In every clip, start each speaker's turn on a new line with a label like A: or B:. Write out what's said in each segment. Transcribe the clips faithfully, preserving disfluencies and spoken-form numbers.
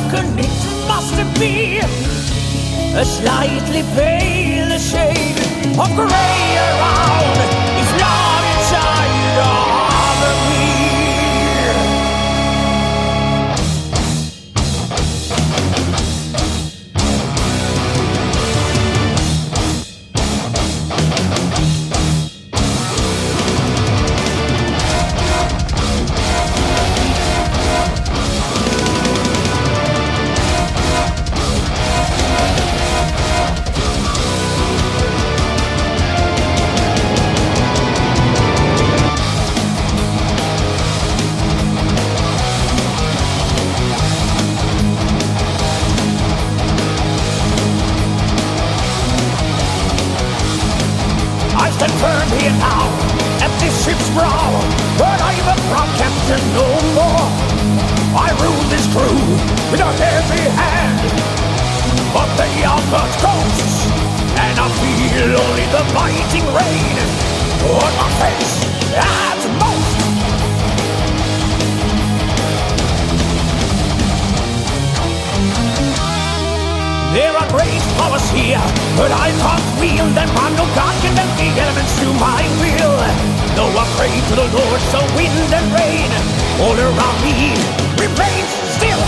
A: broken, it must be a slightly pale shade of grey around his love inside of me. Here now, at this ship's brow, but I'm a proud captain no more. I rule this crew with a heavy hand, but they are but ghosts, and I feel only the biting rain on my face at most. There are great powers here, but I can't wield them. I'm no god, can bend the elements to my will. Though I pray to the Lord, so wind and rain all around me remains still.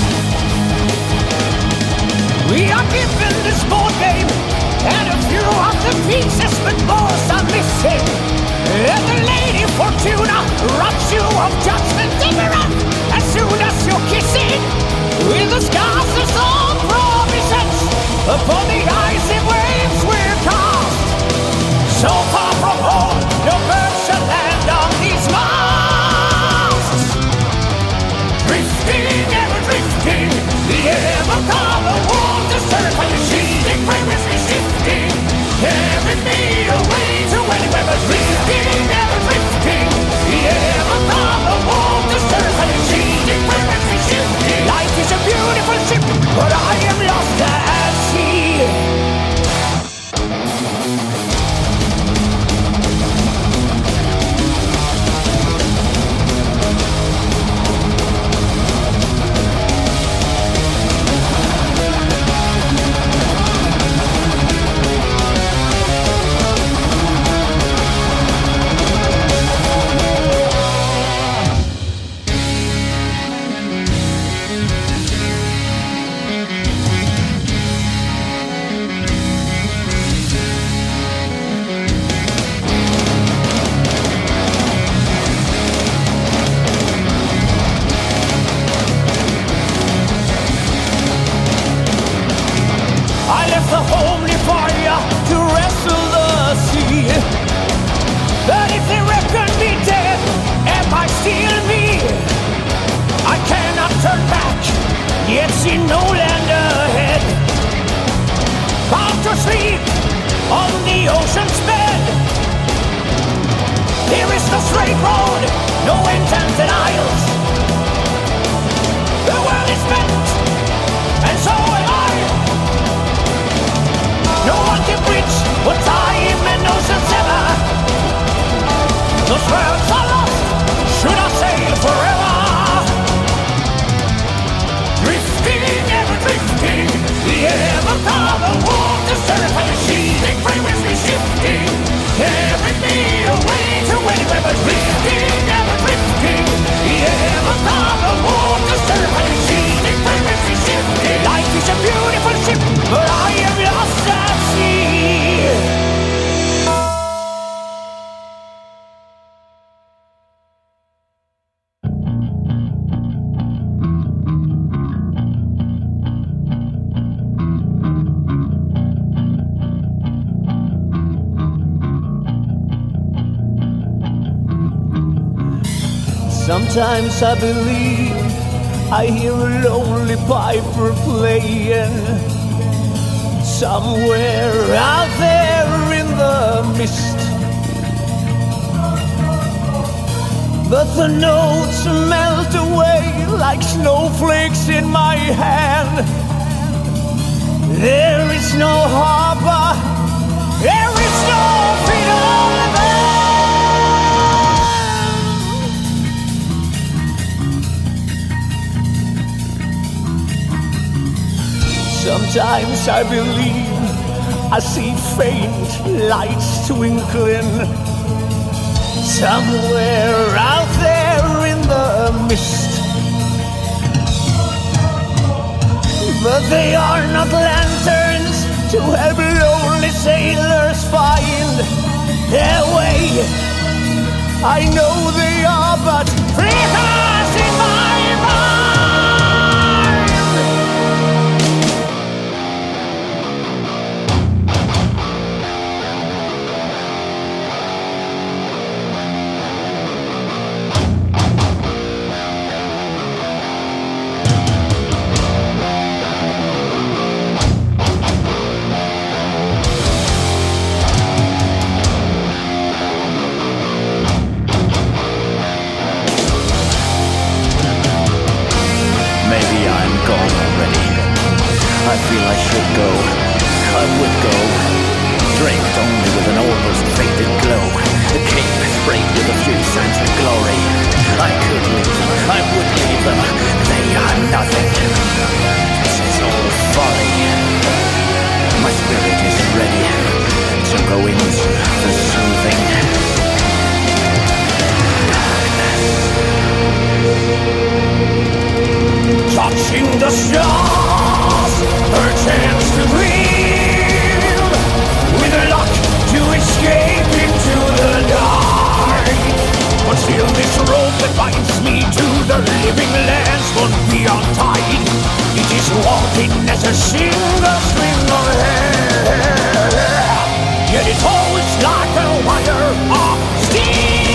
A: We are given this board game, and a few of the pieces, but most are missing. And the Lady Fortuna robs you of judgment ignorant as soon as you're kissing. With the scars of all provisions upon the icy waves we're cast. So far from home, no bird shall land on these masts. Drifting, ever drifting, the ever-calmer waters turn by the shifting frequency shifting, carrying me away to anywhere but drifting, ever drifting, the ever-calmer waters turn by the shifting frequency shifting. Life is a beautiful ship, but I am lost at sea. The homely fire to wrestle the sea. But if they reckon me dead, am I still me? I cannot turn back, yet see no land ahead. Bound to sleep on the ocean's bed. There is no straight road, no enchanted isles. The world is bent, and so am I. No one can bridge what time and oceans ever. Those worlds are lost, should I sail forever? Drifting, ever drifting, the ever-calmer waters turn by the sheeting frequency shifting, carrying me away to anywhere but drifting, ever drifting, the ever-calmer waters turn by the sheeting frequency shifting. Life is a beautiful ship, but I am lost at sea. Sometimes I believe I hear a lonely piper playing somewhere out there in the mist. But the notes melt away like snowflakes in my hand. There is no harbor, there is no freedom there. Sometimes I believe I see faint lights twinkling somewhere out there in the mist. But they are not lanterns to help lonely sailors find their way. I know they are but flickers in my mind.
B: I feel I should go, I would go, draped only with an almost faded glow, a cape sprayed with a few signs of glory. I could leave them, I would leave them, they are nothing. This is all folly. My spirit is ready to go into the soothing darkness.
A: Touching the stars, her chance to breathe, with luck to escape into the dark. But still this rope that binds me to the living lands won't be untied. It is walking as a single string of hair, yet it holds like a wire of steel.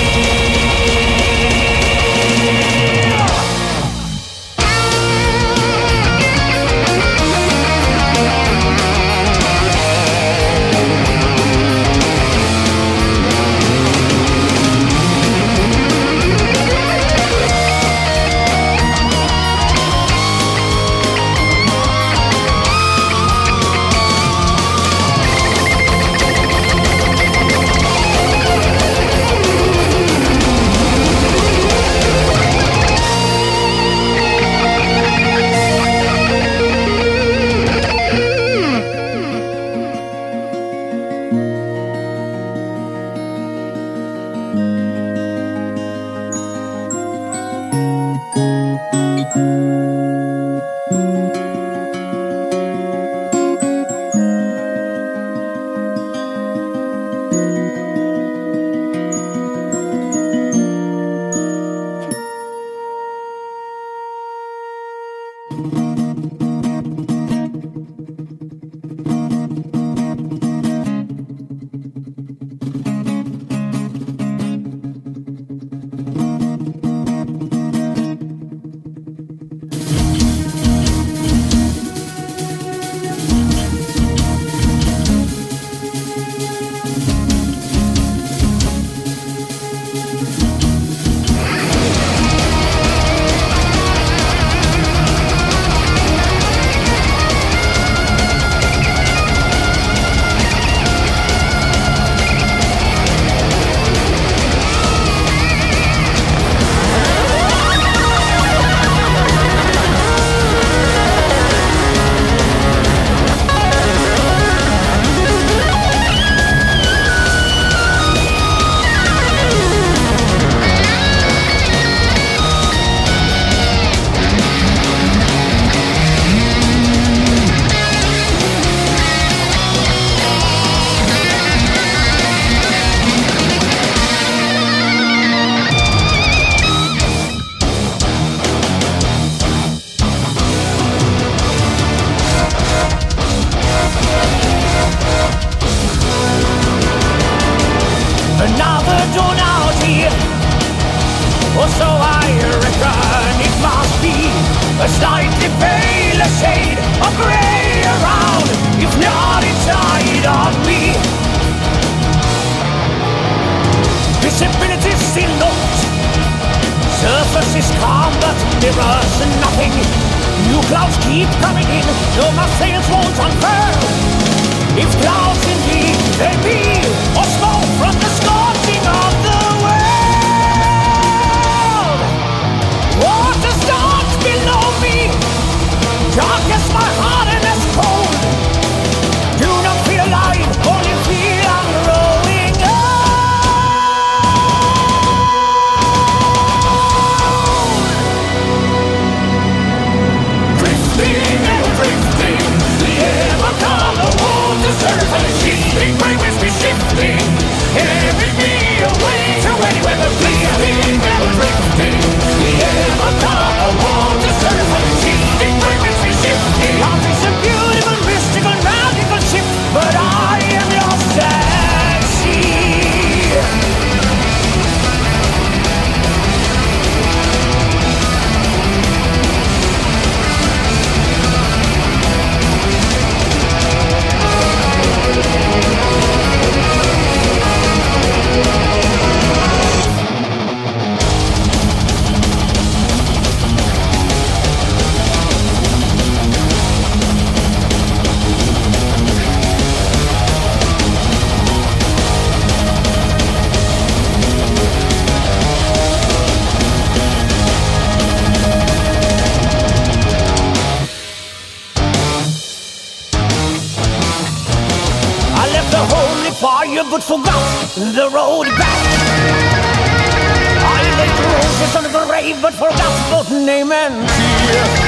A: a slightly paler shade of grey around, if not inside of me. Visibility still locked, surface is calm but mirrors nothing. New clouds keep coming in, though my sails won't unfurl. If clouds indeed they be, or smoke from the scorching of the world. Water's dark below me, dark as my heart and as cold but forgot the road back. I laid roses on the grave, but forgot both name and tear.